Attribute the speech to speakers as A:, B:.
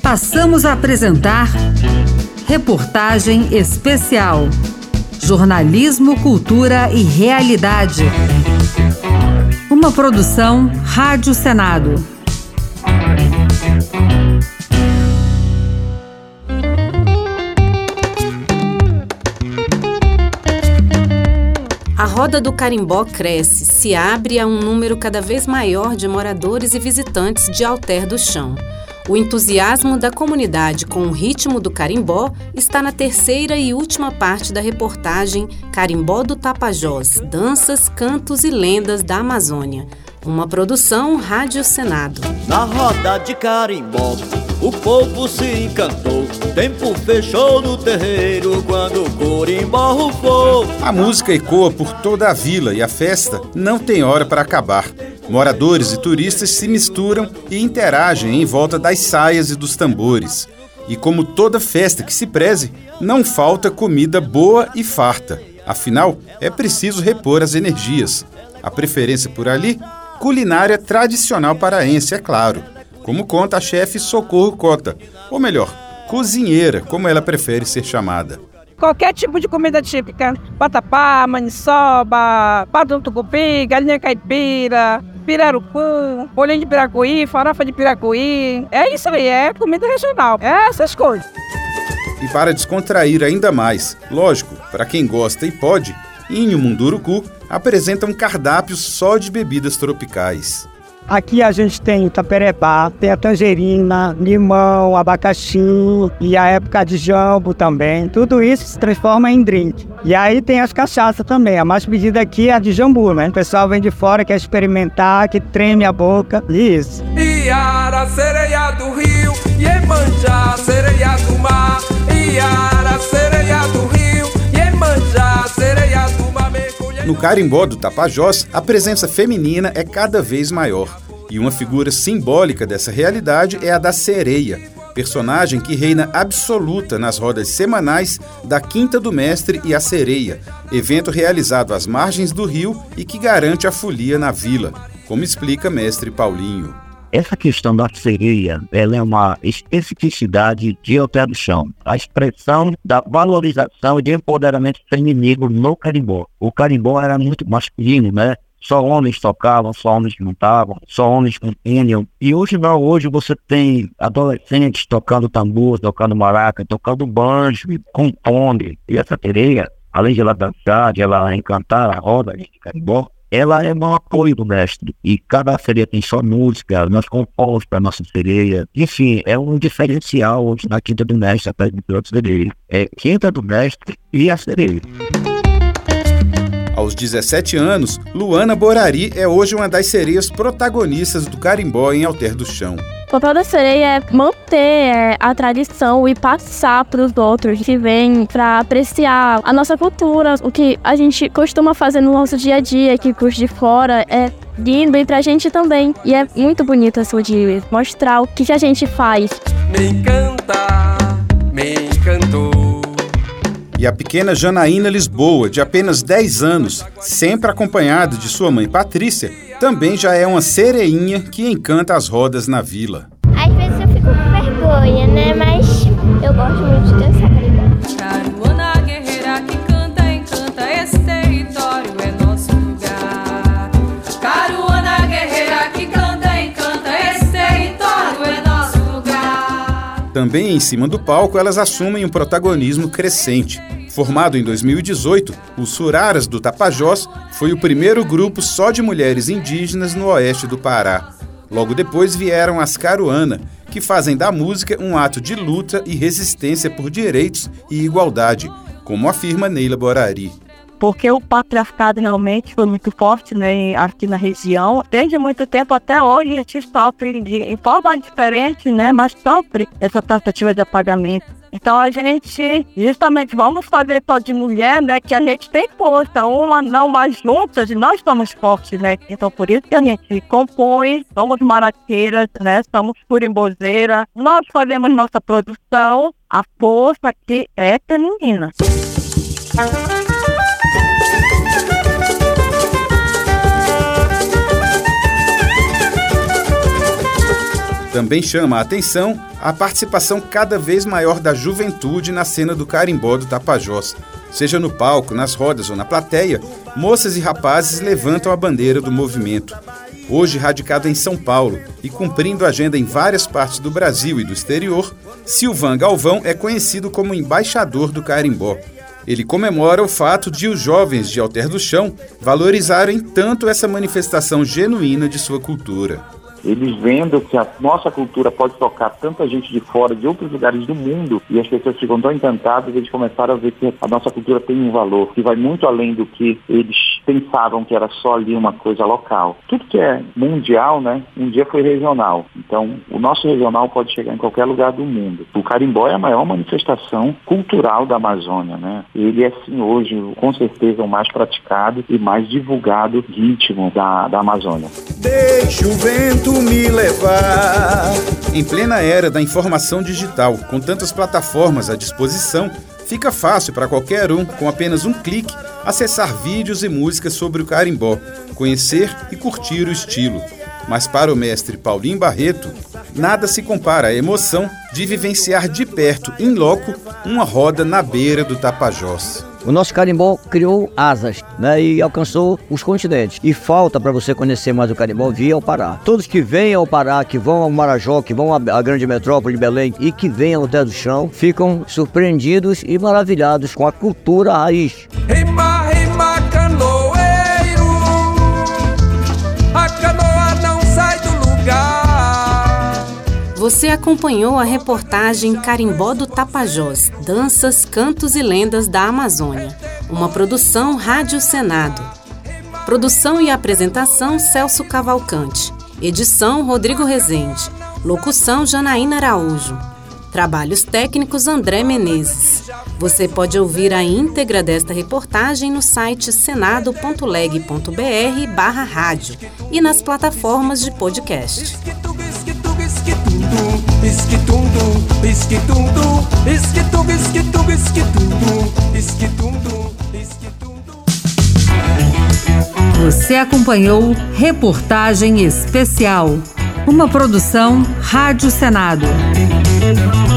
A: Passamos a apresentar Reportagem Especial. Jornalismo, cultura e realidade. Uma produção Rádio Senado.
B: A roda do carimbó cresce, se abre a um número cada vez maior de moradores e visitantes de Alter do Chão. O entusiasmo da comunidade com o ritmo do carimbó está na terceira e última parte da reportagem Carimbó do Tapajós, Danças, Cantos e Lendas da Amazônia. Uma produção Rádio Senado.
C: Na roda de carimbó, o povo se encantou. Tempo fechou no terreiro quando o corimbó rufou.
D: A música ecoa por toda a vila e a festa não tem hora para acabar. Moradores e turistas se misturam e interagem em volta das saias e dos tambores. E como toda festa que se preze, não falta comida boa e farta. Afinal, é preciso repor as energias. A preferência por ali? Culinária tradicional paraense, é claro. Como conta a chefe Socorro Cota, ou melhor, cozinheira, como ela prefere ser chamada.
E: Qualquer tipo de comida típica, vatapá, maniçoba, pato do tucupi, galinha caipira, pirarucu, bolinho de piracuí, farofa de piracuí. É isso aí, é comida regional, é essas coisas.
D: E para descontrair ainda mais, lógico, para quem gosta e pode, Inho Munduruku apresenta um cardápio só de bebidas tropicais.
F: Aqui a gente tem o taperebá, tem a tangerina, limão, abacaxi e a época de jambo também. Tudo isso se transforma em drink. E aí tem as cachaças também. A mais pedida aqui é a de jambu, né? O pessoal vem de fora, quer experimentar, que treme a boca. Isso.
G: Iara, sereia do rio, Iemanjá, sereia do mar. Iara, sereia do rio, Iemanjá, sereia do mar.
D: No carimbó do Tapajós, a presença feminina é cada vez maior. E uma figura simbólica dessa realidade é a da sereia, personagem que reina absoluta nas rodas semanais da Quinta do Mestre e a Sereia, evento realizado às margens do rio e que garante a folia na vila, como explica mestre Paulinho.
H: Essa questão da sereia, ela é uma especificidade de Alter do Chão, a expressão da valorização e de empoderamento feminino no carimbó. O carimbó era muito masculino, né? Só homens tocavam, só homens cantavam, só homens compunham. E hoje não, hoje você tem adolescentes tocando tambor, tocando maraca, tocando banjo, compondo. E essa sereia, além de ela dançar, de ela encantar a roda de carimbó, ela é um apoio do mestre, e cada sereia tem sua música, nós compomos para a nossa sereia. Enfim, é um diferencial hoje na Quinta do Mestre, atrás de outros sereias. É Quinta do Mestre e a sereia.
D: Aos 17 anos, Luana Borari é hoje uma das sereias protagonistas do carimbó em Alter do Chão.
I: O papel da sereia é manter a tradição e passar para os outros que vêm para apreciar a nossa cultura, o que a gente costuma fazer no nosso dia a dia, que os de fora é lindo e pra gente também. E é muito bonito isso de mostrar o que a gente faz.
G: Me encanta, me encantou.
D: E a pequena Janaína Lisboa, de apenas 10 anos, sempre acompanhada de sua mãe Patrícia, também já é uma sereinha que encanta as rodas na vila.
J: Às vezes eu fico com vergonha, né? Mas eu gosto muito de dançar carimbó.
K: Caruana guerreira que canta, encanta, esse território é nosso lugar. Caruana guerreira que canta, encanta, esse território é nosso lugar.
D: Também em cima do palco, elas assumem um protagonismo crescente. Formado em 2018, o Suraras do Tapajós foi o primeiro grupo só de mulheres indígenas no oeste do Pará. Logo depois vieram as Caruana, que fazem da música um ato de luta e resistência por direitos e igualdade, como afirma Neila Borari.
F: Porque o patriarcado realmente foi muito forte, né, aqui na região. Desde muito tempo até hoje a gente sofre em forma diferente, né, mas sofre essa tentativa de apagamento. Então a gente, justamente, vamos fazer só de mulher, né, que a gente tem força, uma não, mas juntas nós somos fortes, né. Então por isso que a gente compõe, somos maraqueiras, né, somos curimbozeiras, nós fazemos nossa produção, a força que é feminina.
D: Também chama a atenção a participação cada vez maior da juventude na cena do carimbó do Tapajós. Seja no palco, nas rodas ou na plateia, moças e rapazes levantam a bandeira do movimento. Hoje radicado em São Paulo e cumprindo agenda em várias partes do Brasil e do exterior, Silvan Galvão é conhecido como embaixador do carimbó. Ele comemora o fato de os jovens de Alter do Chão valorizarem tanto essa manifestação genuína de sua cultura.
L: Eles vendo que a nossa cultura pode tocar tanta gente de fora, de outros lugares do mundo, e as pessoas ficam tão encantadas, eles começaram a ver que a nossa cultura tem um valor, que vai muito além do que eles pensavam que era só ali uma coisa local. Tudo que é mundial, né, um dia foi regional. Então, o nosso regional pode chegar em qualquer lugar do mundo. O carimbó é a maior manifestação cultural da Amazônia, né? Ele é, sim, hoje, com certeza, o mais praticado e mais divulgado ritmo da Amazônia.
C: Deixa o vento me levar.
D: Em plena era da informação digital, com tantas plataformas à disposição, fica fácil para qualquer um, com apenas um clique, acessar vídeos e músicas sobre o carimbó, conhecer e curtir o estilo. Mas para o mestre Paulinho Barreto, nada se compara à emoção de vivenciar de perto, in loco, uma roda na beira do Tapajós.
M: O nosso carimbó criou asas, né, e alcançou os continentes. E falta para você conhecer mais o carimbó vir ao Pará. Todos que vêm ao Pará, que vão ao Marajó, que vão à grande metrópole de Belém e que vêm ao Alter do Chão, ficam surpreendidos e maravilhados com a cultura raiz.
G: Canoeiro, a canoa não sai do lugar.
B: Você acompanhou a reportagem Carimbó do Tapajós, Danças, Cantos e Lendas da Amazônia, uma produção Rádio Senado. Produção e apresentação Celso Cavalcante. Edição Rodrigo Rezende. Locução Janaína Araújo. Trabalhos técnicos André Menezes. Você pode ouvir a íntegra desta reportagem no site senado.leg.br/rádio e nas plataformas de podcast.
A: Você acompanhou Reportagem Especial, uma produção Rádio Senado.